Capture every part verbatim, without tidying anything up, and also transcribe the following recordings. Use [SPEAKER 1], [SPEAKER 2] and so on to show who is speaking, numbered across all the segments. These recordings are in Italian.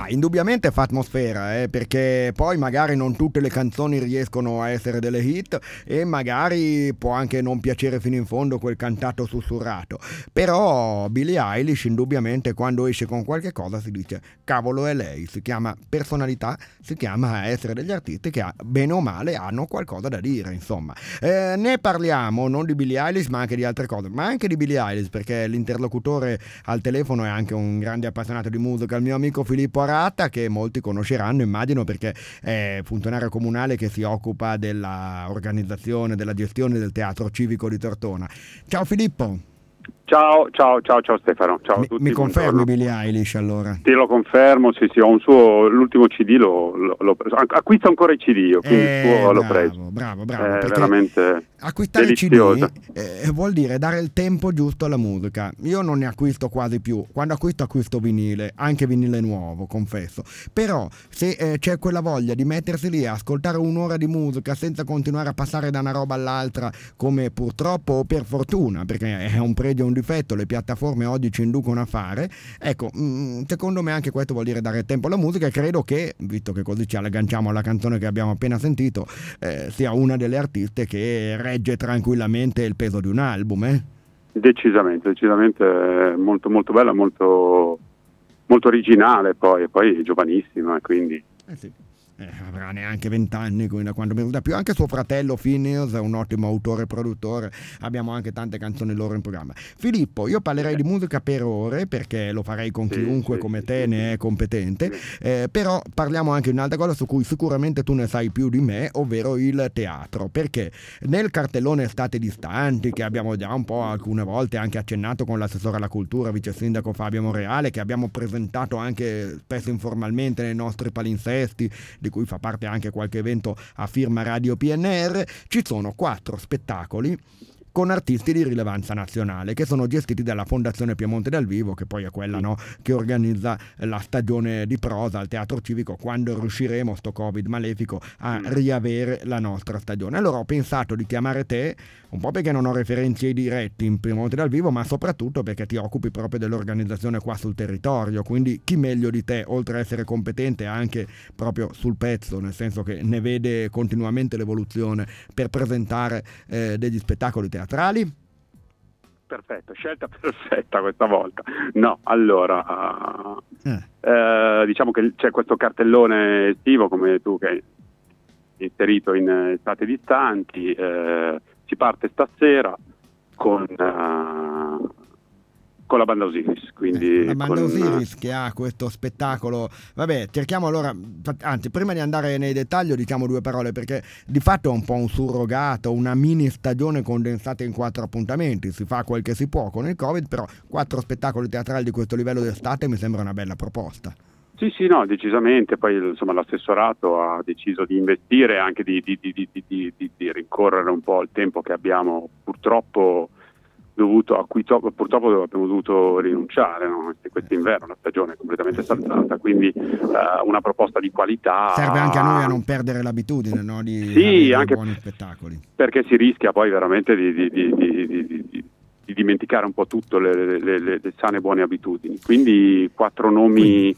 [SPEAKER 1] Ma indubbiamente fa atmosfera, eh, perché poi magari non tutte le canzoni riescono a essere delle hit e magari può anche non piacere fino in fondo quel cantato sussurrato, però Billie Eilish indubbiamente quando esce con qualche cosa si dice cavolo è lei, si chiama personalità, si chiama essere degli artisti che bene o male hanno qualcosa da dire, insomma. Eh, ne parliamo non di Billie Eilish ma anche di altre cose, ma anche di Billie Eilish perché l'interlocutore al telefono è anche un grande appassionato di musica, il mio amico Filippo Aratta, che molti conosceranno immagino perché è funzionario comunale che si occupa della organizzazione, della gestione del teatro civico di Tortona. Ciao Filippo.
[SPEAKER 2] Ciao, ciao, ciao, ciao Stefano, ciao
[SPEAKER 1] Mi,
[SPEAKER 2] a tutti.
[SPEAKER 1] mi confermi
[SPEAKER 2] buongiorno.
[SPEAKER 1] Billie Eilish allora?
[SPEAKER 2] Te lo confermo, sì sì, ho un suo, l'ultimo C D l'ho, l'ho, l'ho preso, acquisto ancora i C D io, quindi il
[SPEAKER 1] Eh,
[SPEAKER 2] suo l'ho
[SPEAKER 1] bravo,
[SPEAKER 2] preso.
[SPEAKER 1] bravo, bravo,
[SPEAKER 2] È
[SPEAKER 1] perché
[SPEAKER 2] veramente
[SPEAKER 1] acquistare
[SPEAKER 2] delizioso.
[SPEAKER 1] C D eh, vuol dire dare il tempo giusto alla musica. Io non ne acquisto quasi più, quando acquisto acquisto vinile, anche vinile nuovo, confesso. Però se eh, c'è quella voglia di mettersi lì a ascoltare un'ora di musica senza continuare a passare da una roba all'altra, come purtroppo o per fortuna, perché è un pregio e un difetto, le piattaforme oggi ci inducono a fare, ecco, mh, secondo me anche questo vuol dire dare tempo alla musica e credo che, visto che così ci agganciamo alla canzone che abbiamo appena sentito, eh, sia una delle artiste che regge tranquillamente il peso di un album, eh?
[SPEAKER 2] Decisamente, decisamente molto molto bella, molto, molto originale, poi, poi giovanissima, quindi...
[SPEAKER 1] Eh sì. Eh, avrà neanche vent'anni da quando mi da più, anche suo fratello Phineas è un ottimo autore e produttore, abbiamo anche tante canzoni loro in programma. Filippo, io parlerei di musica per ore perché lo farei con
[SPEAKER 2] Sì,
[SPEAKER 1] chiunque
[SPEAKER 2] sì,
[SPEAKER 1] come
[SPEAKER 2] sì,
[SPEAKER 1] te
[SPEAKER 2] sì,
[SPEAKER 1] ne
[SPEAKER 2] sì.
[SPEAKER 1] è competente,
[SPEAKER 2] Sì.
[SPEAKER 1] eh, però parliamo anche di un'altra cosa su cui sicuramente tu ne sai più di me, ovvero il teatro, perché nel cartellone Estate distanti, che abbiamo già un po' alcune volte anche accennato con l'assessore alla cultura, vice sindaco Fabio Monreale, che abbiamo presentato anche spesso informalmente nei nostri palinsesti, di cui fa parte anche qualche evento a firma Radio P N R, ci sono quattro spettacoli con artisti di rilevanza nazionale che sono gestiti dalla Fondazione Piemonte dal Vivo, che poi è quella, no, che organizza la stagione di prosa al Teatro Civico quando riusciremo, sto Covid malefico, a riavere la nostra stagione. Allora ho pensato di chiamare te un po' perché non ho referenze diretti in Piemonte dal Vivo, ma soprattutto perché ti occupi proprio dell'organizzazione qua sul territorio, quindi chi meglio di te, oltre a essere competente anche proprio sul pezzo, nel senso che ne vede continuamente l'evoluzione, per presentare eh, degli spettacoli teatrali?
[SPEAKER 2] Perfetto, scelta perfetta questa volta. No, allora,
[SPEAKER 1] Eh.
[SPEAKER 2] eh, diciamo che c'è questo cartellone estivo, come tu che hai inserito in Estate distanti, eh, si parte stasera con, uh, con la banda Osiris, quindi
[SPEAKER 1] eh, la banda
[SPEAKER 2] con,
[SPEAKER 1] Osiris che ha questo spettacolo. Vabbè, cerchiamo allora, anzi prima di andare nei dettagli diciamo due parole, perché di fatto è un po' un surrogato, una mini stagione condensata in quattro appuntamenti, si fa quel che si può con il Covid, però quattro spettacoli teatrali di questo livello d'estate mi sembra una bella proposta.
[SPEAKER 2] Sì, sì, no, decisamente. Poi insomma l'assessorato ha deciso di investire, anche di, di, di, di, di, di, di rincorrere un po' il tempo che abbiamo purtroppo dovuto, a cui to- purtroppo abbiamo dovuto rinunciare, no? Quest'inverno la stagione è completamente saltata, quindi uh, una proposta di qualità.
[SPEAKER 1] Serve anche a noi a non perdere l'abitudine, no? Di
[SPEAKER 2] sì,
[SPEAKER 1] avere
[SPEAKER 2] anche
[SPEAKER 1] buoni spettacoli.
[SPEAKER 2] Perché si rischia poi veramente di, di, di, di, di, di, di dimenticare un po' tutto le, le, le, le sane buone abitudini. Quindi quattro nomi Quindi.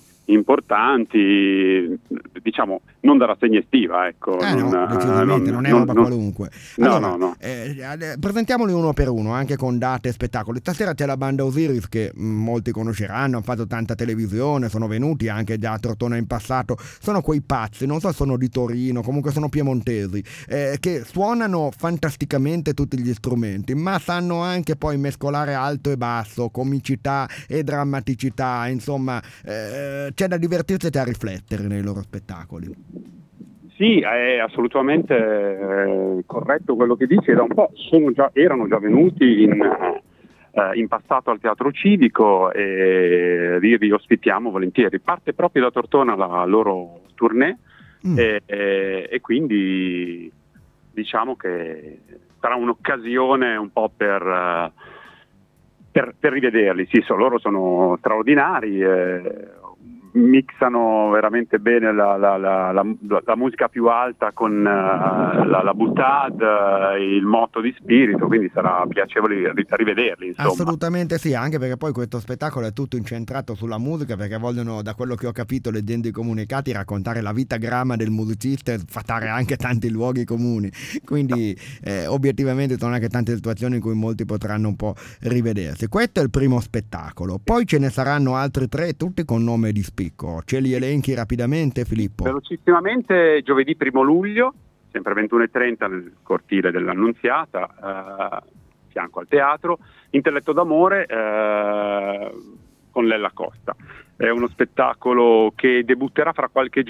[SPEAKER 2] importanti, diciamo non da rassegna estiva, ecco.
[SPEAKER 1] Eh
[SPEAKER 2] non,
[SPEAKER 1] no, decisamente, non, non è roba
[SPEAKER 2] non,
[SPEAKER 1] qualunque.
[SPEAKER 2] No,
[SPEAKER 1] allora,
[SPEAKER 2] no, no.
[SPEAKER 1] Eh, presentiamoli uno per uno, anche con date e spettacoli. Stasera c'è la banda Osiris che mh, molti conosceranno, hanno fatto tanta televisione, sono venuti anche già a Tortona in passato. Sono quei pazzi, non so se sono di Torino, comunque sono piemontesi, eh, che suonano fantasticamente tutti gli strumenti, ma sanno anche poi mescolare alto e basso, comicità e drammaticità, insomma, eh, c'è da divertirsi e da riflettere nei loro spettacoli.
[SPEAKER 2] Sì, è assolutamente eh, corretto quello che dici, da un po' sono già, erano già venuti in, eh, in passato al Teatro Civico e li, li ospitiamo volentieri. Parte proprio da Tortona la loro tournée mm. e, e, e quindi diciamo che sarà un'occasione un po' per, uh, per, per rivederli. Sì, so, loro sono straordinari, eh, mixano veramente bene la, la, la, la, la musica più alta con uh, la, la boutade, uh, il motto di spirito, quindi sarà piacevole rivederli, insomma.
[SPEAKER 1] Assolutamente sì, anche perché poi questo spettacolo è tutto incentrato sulla musica, perché vogliono, da quello che ho capito leggendo i comunicati, raccontare la vita grama del musicista e sfatare anche tanti luoghi comuni, quindi eh, obiettivamente sono anche tante situazioni in cui molti potranno un po' rivedersi. Questo è il primo spettacolo, poi ce ne saranno altri tre, tutti con nome di spicco. Ce li elenchi rapidamente, Filippo?
[SPEAKER 2] Velocissimamente, giovedì primo luglio, sempre ventuno e trenta nel cortile dell'Annunziata, eh, fianco al teatro, Intelletto d'amore eh, con Lella Costa. È uno spettacolo che debutterà fra qualche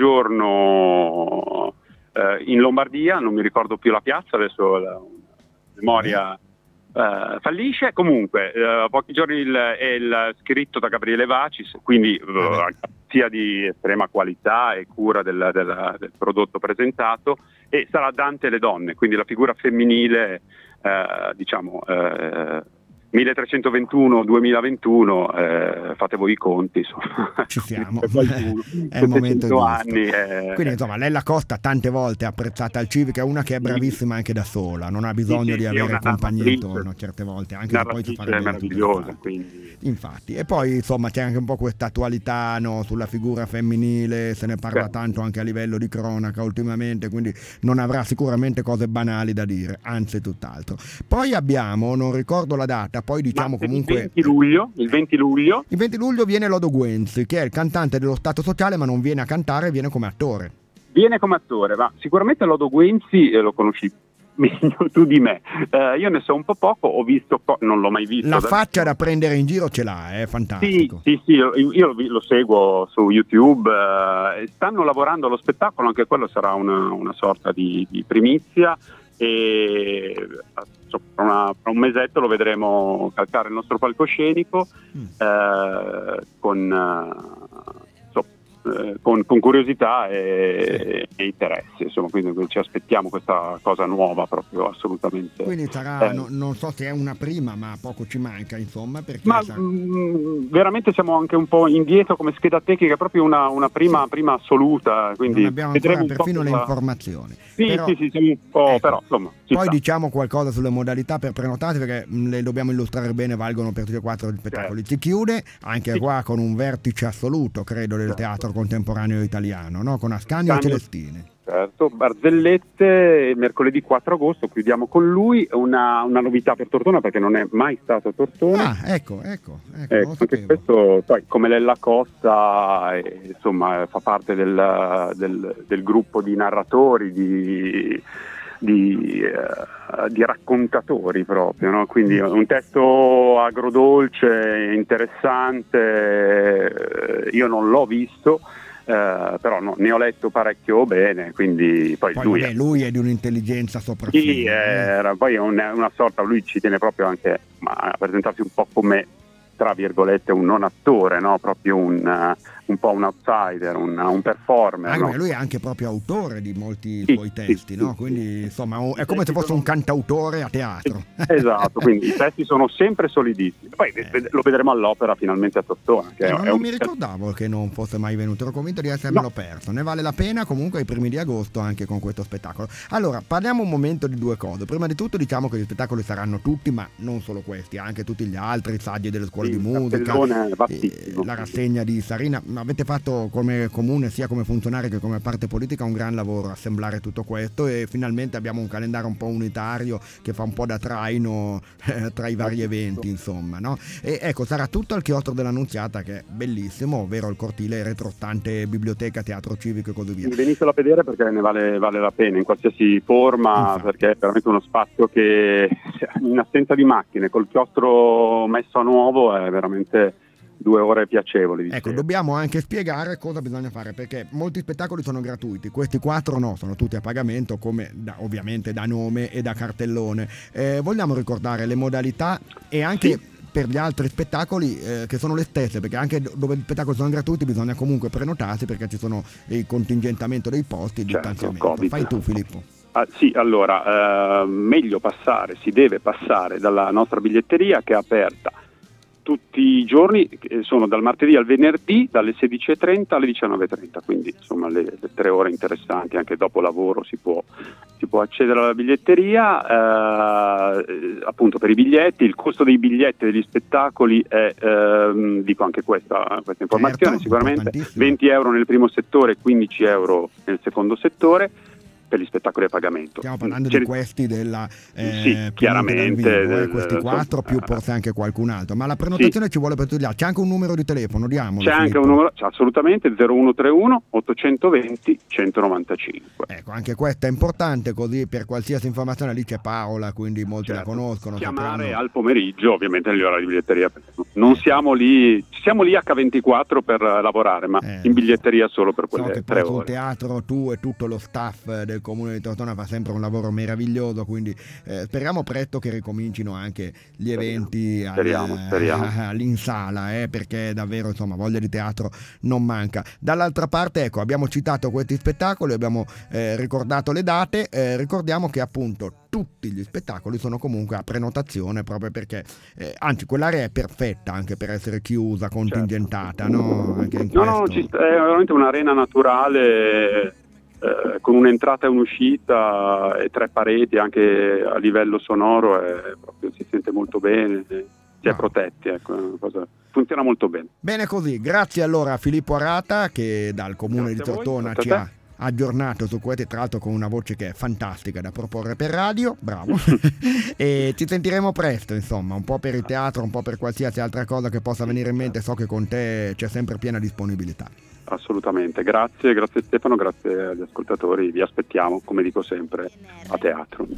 [SPEAKER 2] giorno eh, in Lombardia, non mi ricordo più la piazza, adesso la memoria eh, fallisce. Comunque, eh, pochi giorni il, è il scritto da Gabriele Vacis, quindi eh, sia di estrema qualità e cura del, del, del prodotto presentato, e sarà Dante e le donne, quindi la figura femminile, eh, diciamo eh, milletrecentoventuno duemilaventuno, eh, fate voi i conti, insomma.
[SPEAKER 1] Ci siamo,
[SPEAKER 2] qualcuno,
[SPEAKER 1] è il momento giusto.
[SPEAKER 2] Anni, eh.
[SPEAKER 1] Quindi insomma Lella Costa tante volte apprezzata al Civic, è una che è bravissima anche da sola, non ha bisogno sì, di sì, avere compagnia intorno certe volte, anche se poi si fa
[SPEAKER 2] è meravigliosa, quindi.
[SPEAKER 1] Infatti, e poi insomma c'è anche un po' questa attualità, no, sulla figura femminile, se ne parla sì. tanto anche a livello di cronaca ultimamente, quindi non avrà sicuramente cose banali da dire, anzi tutt'altro. Poi abbiamo, non ricordo la data, poi diciamo
[SPEAKER 2] Ma
[SPEAKER 1] comunque
[SPEAKER 2] il venti luglio, il venti luglio
[SPEAKER 1] il venti luglio viene Lodo Guenzi, che è il cantante dello Stato Sociale, ma non viene a cantare, viene come attore.
[SPEAKER 2] Viene come attore, ma sicuramente Lodo Guenzi eh, lo conosci meglio tu di me. Eh, io ne so un po' poco, ho visto, po- non l'ho mai visto.
[SPEAKER 1] La faccia da prendere in giro ce l'ha, è fantastico.
[SPEAKER 2] Sì, sì, sì, io, io lo, lo seguo su YouTube, eh, stanno lavorando allo spettacolo, anche quello sarà una, una sorta di, di primizia, e fra, una, fra un mesetto lo vedremo calcare il nostro palcoscenico mm. eh, con, so, eh, con, con curiosità e, sì. e interesse, insomma, quindi ci aspettiamo questa cosa nuova proprio assolutamente.
[SPEAKER 1] Quindi sarà,
[SPEAKER 2] eh,
[SPEAKER 1] no, non so se è una prima, ma poco ci manca, insomma, perché
[SPEAKER 2] ma
[SPEAKER 1] sarà...
[SPEAKER 2] mh, veramente siamo anche un po' indietro come scheda tecnica, proprio una, una prima, sì. prima assoluta, quindi
[SPEAKER 1] non abbiamo ancora perfino le
[SPEAKER 2] la...
[SPEAKER 1] informazioni.
[SPEAKER 2] Sì,
[SPEAKER 1] però,
[SPEAKER 2] sì, sì, siamo un po', ecco, però insomma.
[SPEAKER 1] Poi sta. Diciamo qualcosa sulle modalità per prenotare, perché mh, le dobbiamo illustrare bene, valgono per tutti e quattro gli spettacoli. Si chiude anche sì. qua con un vertice assoluto, credo, del certo. teatro contemporaneo italiano, no? Con Ascanio e Celestini.
[SPEAKER 2] Certo, Barzellette, mercoledì quattro agosto, chiudiamo con lui, una, una novità per Tortona, perché non è mai stato Tortona.
[SPEAKER 1] Ah, ecco, ecco, ecco,
[SPEAKER 2] ecco anche questo, poi come Lella Costa, eh, insomma, fa parte del, del, del gruppo di narratori, di, di, uh, di raccontatori proprio, no? Quindi un testo agrodolce, interessante, io non l'ho visto. Uh, però no, ne ho letto parecchio bene, quindi poi,
[SPEAKER 1] poi
[SPEAKER 2] lui,
[SPEAKER 1] vabbè,
[SPEAKER 2] è,
[SPEAKER 1] lui è di un'intelligenza sopraffina.
[SPEAKER 2] Sì, era, poi è una, una sorta, lui ci tiene proprio anche ma, a presentarsi un po' come, tra virgolette, un non attore, no? Proprio un, uh, un po' un outsider, un, un performer.
[SPEAKER 1] Anche
[SPEAKER 2] no?
[SPEAKER 1] Lui è anche proprio autore di molti
[SPEAKER 2] sì,
[SPEAKER 1] suoi testi,
[SPEAKER 2] sì,
[SPEAKER 1] no?
[SPEAKER 2] Sì,
[SPEAKER 1] quindi
[SPEAKER 2] sì.
[SPEAKER 1] insomma è come se fosse un cantautore a teatro.
[SPEAKER 2] Esatto, quindi i testi sono sempre solidissimi. Poi eh. lo vedremo all'opera finalmente a Tortona. Che
[SPEAKER 1] eh,
[SPEAKER 2] è,
[SPEAKER 1] non,
[SPEAKER 2] è
[SPEAKER 1] non
[SPEAKER 2] un...
[SPEAKER 1] mi ricordavo che non fosse mai venuto, ero convinto di essermelo no. perso. Ne vale la pena comunque ai primi di agosto anche con questo spettacolo. Allora, parliamo un momento di due cose. Prima di tutto diciamo che gli spettacoli saranno tutti, ma non solo questi, anche tutti gli altri, i saggi delle scuole
[SPEAKER 2] sì,
[SPEAKER 1] di musica, eh, la rassegna di Sarina. Avete fatto come comune, sia come funzionari che come parte politica, un gran lavoro a assemblare tutto questo, e finalmente abbiamo un calendario un po' unitario che fa un po' da traino eh, tra i vari eventi, insomma, no? E ecco, sarà tutto al chiostro dell'Annunziata, che è bellissimo, ovvero il cortile retrostante biblioteca, teatro civico e così via.
[SPEAKER 2] Venitelo a vedere perché ne vale, vale la pena in qualsiasi forma. Infatti. Perché è veramente uno spazio che in assenza di macchine, col chiostro messo a nuovo, è veramente due ore piacevoli.
[SPEAKER 1] Ecco, dicevo. Dobbiamo anche spiegare cosa bisogna fare, perché molti spettacoli sono gratuiti, questi quattro no, sono tutti a pagamento, come da, ovviamente da nome e da cartellone. Eh, vogliamo ricordare le modalità e anche sì. per gli altri spettacoli eh, che sono le stesse, perché anche dove gli spettacoli sono gratuiti bisogna comunque prenotarsi, perché ci sono il contingentamento dei posti, il
[SPEAKER 2] certo,
[SPEAKER 1] distanziamento.
[SPEAKER 2] Covid.
[SPEAKER 1] Fai tu, Filippo.
[SPEAKER 2] Ah, sì, allora, eh, meglio passare, si deve passare dalla nostra biglietteria, che è aperta tutti i giorni, che sono dal martedì al venerdì dalle sedici e trenta alle diciannove e trenta, quindi insomma le, le tre ore interessanti, anche dopo lavoro si può, si può accedere alla biglietteria. Eh, appunto per i biglietti, il costo dei biglietti degli spettacoli è, ehm, dico anche questa, questa informazione,
[SPEAKER 1] certo,
[SPEAKER 2] sicuramente venti euro nel primo settore, quindici euro nel secondo settore per gli spettacoli a pagamento.
[SPEAKER 1] Stiamo parlando
[SPEAKER 2] C'è...
[SPEAKER 1] di questi della eh,
[SPEAKER 2] sì, chiaramente
[SPEAKER 1] vivo, eh,
[SPEAKER 2] del,
[SPEAKER 1] questi quattro
[SPEAKER 2] insomma,
[SPEAKER 1] più forse anche qualcun altro, ma la prenotazione sì. Ci vuole per tutti gli altri. C'è anche un numero di telefono, diamolo.
[SPEAKER 2] C'è anche un numero, assolutamente, zero uno tre uno ottocentoventi centonovantacinque.
[SPEAKER 1] Ecco, anche questo è importante, così per qualsiasi informazione lì c'è Paola, quindi molti certo. la conoscono.
[SPEAKER 2] Chiamare
[SPEAKER 1] sapranno...
[SPEAKER 2] al pomeriggio, ovviamente negli orari di biglietteria, non siamo lì, siamo lì acca ventiquattro per lavorare, ma eh, in biglietteria solo per quelle so che tre
[SPEAKER 1] ore.
[SPEAKER 2] Sul
[SPEAKER 1] teatro tu e tutto lo staff del comune di Tortona fa sempre un lavoro meraviglioso, quindi eh, speriamo presto che ricomincino anche gli eventi
[SPEAKER 2] speriamo,
[SPEAKER 1] al,
[SPEAKER 2] speriamo.
[SPEAKER 1] all'insala, eh, perché davvero insomma voglia di teatro non manca. Dall'altra parte, ecco, abbiamo citato questi spettacoli, abbiamo eh, ricordato le date, eh, ricordiamo che appunto tutti gli spettacoli sono comunque a prenotazione, proprio perché eh, anzi quell'area è perfetta anche per essere chiusa, contingentata, certo. no? Anche in
[SPEAKER 2] no, no, ci sta, è veramente un'arena naturale. Eh, con un'entrata e un'uscita e tre pareti anche a livello sonoro, è proprio, si sente molto bene, si è protetti, ecco, è una cosa, funziona molto bene.
[SPEAKER 1] Bene così, grazie allora a Filippo Arata che dal comune
[SPEAKER 2] grazie
[SPEAKER 1] di Tortona
[SPEAKER 2] voi,
[SPEAKER 1] ci ha aggiornato su questo, tra l'altro con una voce che è fantastica da proporre per radio, bravo. E ci sentiremo presto, insomma, un po' per il teatro, un po' per qualsiasi altra cosa che possa venire in mente, so che con te c'è sempre piena disponibilità.
[SPEAKER 2] Assolutamente, grazie, grazie Stefano, grazie agli ascoltatori, vi aspettiamo, come dico sempre, a teatro.